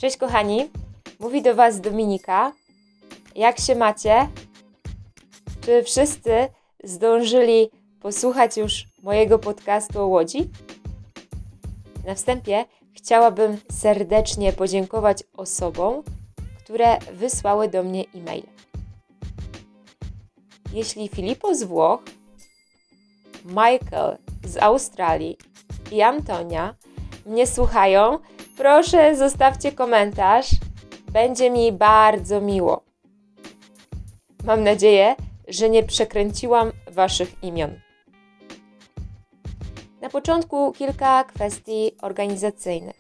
Cześć kochani, mówi do Was Dominika. Jak się macie? Czy wszyscy zdążyli posłuchać już mojego podcastu o Łodzi? Na wstępie chciałabym serdecznie podziękować osobom, które wysłały do mnie e-mail. Jeśli Filippo z Włoch, Michael z Australii i Antonia mnie słuchają, proszę zostawcie komentarz. Będzie mi bardzo miło. Mam nadzieję, że nie przekręciłam Waszych imion. Na początku kilka kwestii organizacyjnych.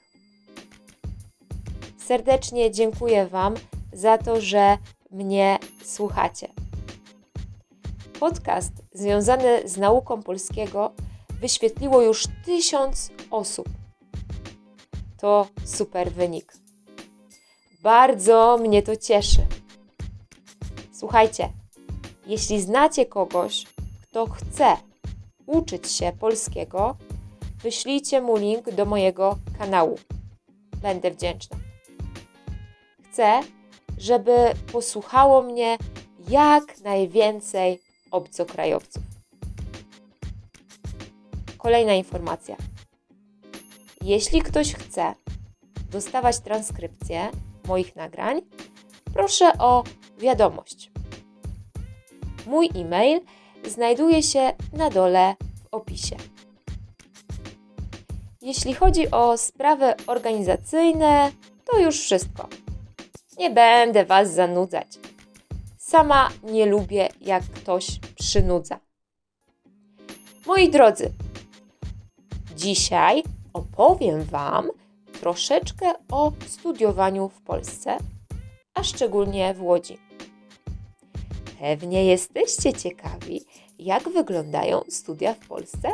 Serdecznie dziękuję Wam za to, że mnie słuchacie. Podcast związany z nauką polskiego wyświetliło już 1000 osób. To super wynik. Bardzo mnie to cieszy. Słuchajcie, jeśli znacie kogoś, kto chce uczyć się polskiego, wyślijcie mu link do mojego kanału. Będę wdzięczna. Chcę, żeby posłuchało mnie jak najwięcej obcokrajowców. Kolejna informacja. Jeśli ktoś chce dostawać transkrypcję moich nagrań, proszę o wiadomość. Mój e-mail znajduje się na dole w opisie. Jeśli chodzi o sprawy organizacyjne, to już wszystko. Nie będę Was zanudzać. Sama nie lubię, jak ktoś przynudza. Moi drodzy, dzisiaj opowiem Wam troszeczkę o studiowaniu w Polsce, a szczególnie w Łodzi. Pewnie jesteście ciekawi, jak wyglądają studia w Polsce?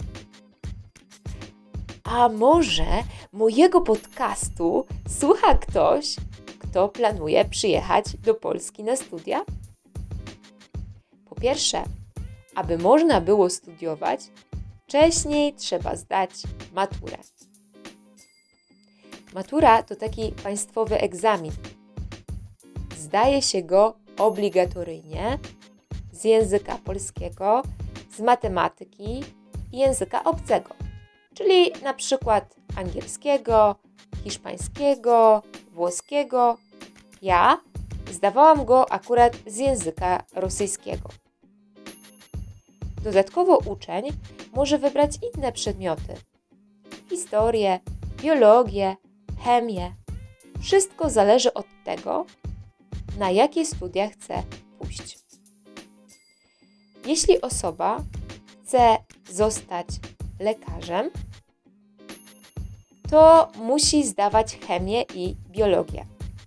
A może mojego podcastu słucha ktoś, kto planuje przyjechać do Polski na studia? Po pierwsze, aby można było studiować, wcześniej trzeba zdać maturę. Matura to taki państwowy egzamin. Zdaje się go obligatoryjnie z języka polskiego, z matematyki i języka obcego, czyli na przykład angielskiego, hiszpańskiego, włoskiego. Ja zdawałam go akurat z języka rosyjskiego. Dodatkowo uczeń może wybrać inne przedmioty. Historię, biologię, chemię. Wszystko zależy od tego, na jakie studia chce pójść. Jeśli osoba chce zostać lekarzem, to musi zdawać chemię i biologię.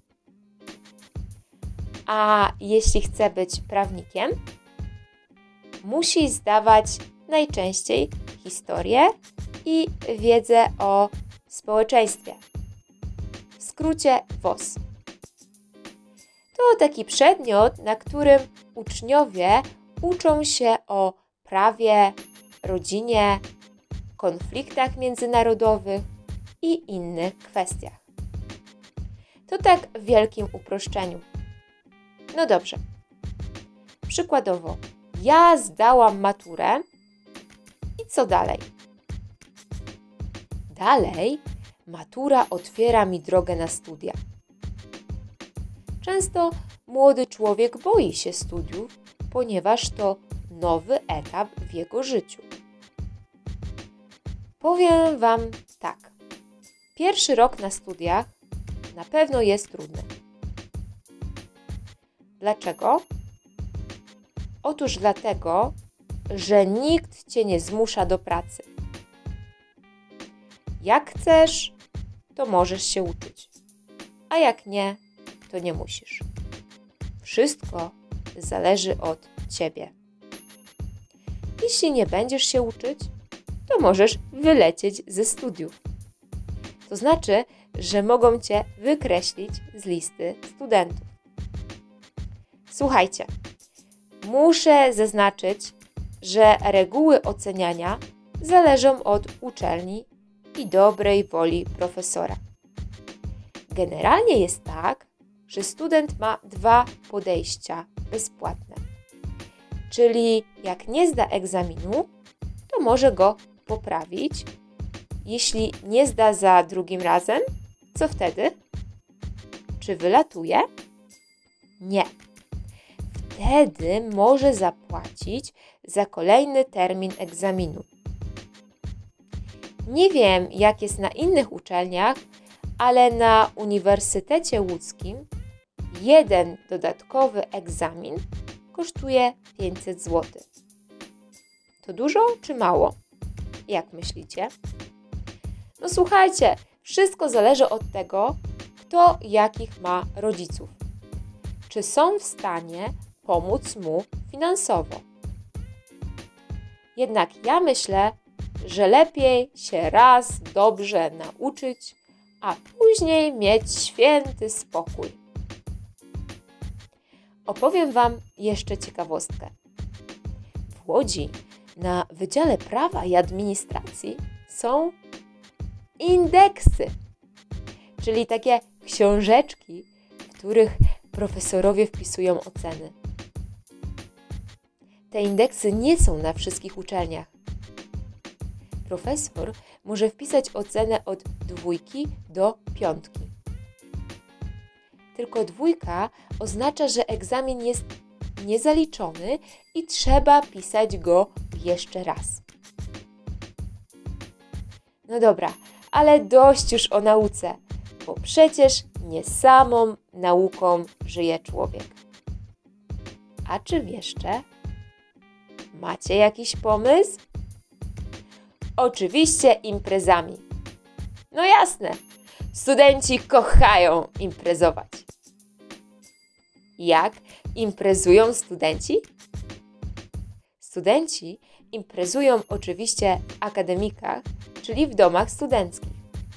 A jeśli chce być prawnikiem, musi zdawać najczęściej historię i wiedzę o społeczeństwie. W skrócie WOS. To taki przedmiot, na którym uczniowie uczą się o prawie, rodzinie, konfliktach międzynarodowych i innych kwestiach. To tak w wielkim uproszczeniu. No dobrze. Przykładowo, ja zdałam maturę i co dalej? Dalej matura otwiera mi drogę na studia. Często młody człowiek boi się studiów, ponieważ to nowy etap w jego życiu. Powiem Wam tak. Pierwszy rok na studiach na pewno jest trudny. Dlaczego? Otóż dlatego, że nikt Cię nie zmusza do pracy. Jak chcesz, to możesz się uczyć, a jak nie, to nie musisz. Wszystko zależy od Ciebie. Jeśli nie będziesz się uczyć, to możesz wylecieć ze studiów. To znaczy, że mogą Cię wykreślić z listy studentów. Słuchajcie, muszę zaznaczyć, że reguły oceniania zależą od uczelni i dobrej woli profesora. Generalnie jest tak, że student ma 2 podejścia bezpłatne. Czyli jak nie zda egzaminu, to może go poprawić. Jeśli nie zda za drugim razem, co wtedy? Czy wylatuje? Nie. Wtedy może zapłacić za kolejny termin egzaminu. Nie wiem, jak jest na innych uczelniach, ale na Uniwersytecie Łódzkim jeden dodatkowy egzamin kosztuje 500 zł. To dużo czy mało? Jak myślicie? No słuchajcie, wszystko zależy od tego, kto jakich ma rodziców. Czy są w stanie pomóc mu finansowo? Jednak ja myślę, że lepiej się raz dobrze nauczyć, a później mieć święty spokój. Opowiem Wam jeszcze ciekawostkę. W Łodzi na Wydziale Prawa i Administracji są indeksy, czyli takie książeczki, w których profesorowie wpisują oceny. Te indeksy nie są na wszystkich uczelniach. Profesor może wpisać ocenę od 2 do 5. Tylko 2 oznacza, że egzamin jest niezaliczony i trzeba pisać go jeszcze raz. No dobra, ale dość już o nauce, bo przecież nie samą nauką żyje człowiek. A czym jeszcze? Macie jakiś pomysł? Oczywiście imprezami. No jasne, studenci kochają imprezować. Jak imprezują studenci? Studenci imprezują oczywiście w akademikach, czyli w domach studenckich.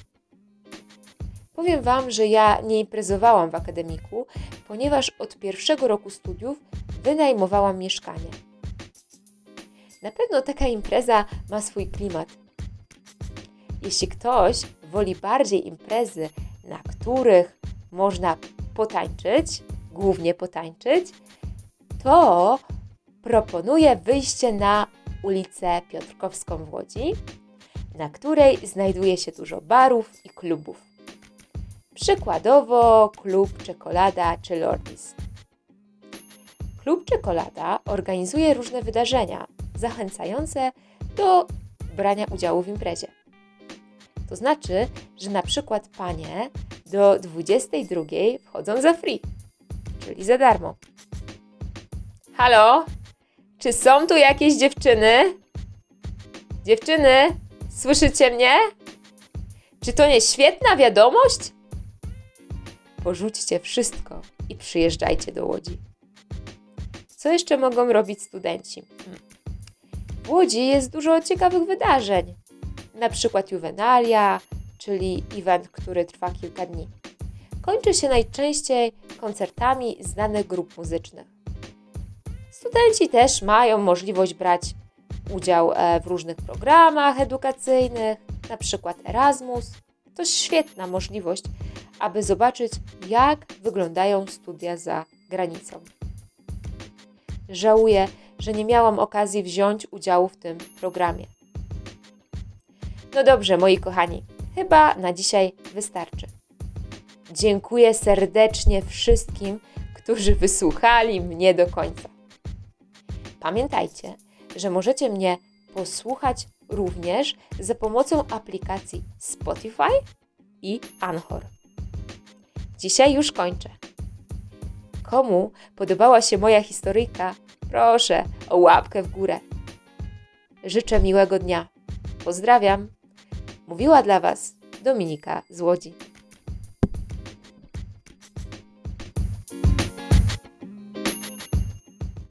Powiem Wam, że ja nie imprezowałam w akademiku, ponieważ od pierwszego roku studiów wynajmowałam mieszkanie. Na pewno taka impreza ma swój klimat. Jeśli ktoś woli bardziej imprezy, na których można potańczyć, głównie potańczyć, to proponuję wyjście na ulicę Piotrkowską w Łodzi, na której znajduje się dużo barów i klubów. Przykładowo klub Czekolada czy Lordis. Klub Czekolada organizuje różne wydarzenia zachęcające do brania udziału w imprezie. To znaczy, że na przykład panie do 22 wchodzą za free, czyli za darmo. Halo? Czy są tu jakieś dziewczyny? Dziewczyny, słyszycie mnie? Czy to nie świetna wiadomość? Porzućcie wszystko i przyjeżdżajcie do Łodzi. Co jeszcze mogą robić studenci? W Łodzi jest dużo ciekawych wydarzeń. Na przykład Juvenalia, czyli event, który trwa kilka dni. Kończy się najczęściej koncertami znanych grup muzycznych. Studenci też mają możliwość brać udział w różnych programach edukacyjnych, na przykład Erasmus. To świetna możliwość, aby zobaczyć, jak wyglądają studia za granicą. Żałuję, że nie miałam okazji wziąć udziału w tym programie. No dobrze, moi kochani, chyba na dzisiaj wystarczy. Dziękuję serdecznie wszystkim, którzy wysłuchali mnie do końca. Pamiętajcie, że możecie mnie posłuchać również za pomocą aplikacji Spotify i Anchor. Dzisiaj już kończę. Komu podobała się moja historyjka, proszę o łapkę w górę. Życzę miłego dnia. Pozdrawiam. Mówiła dla Was Dominika z Łodzi.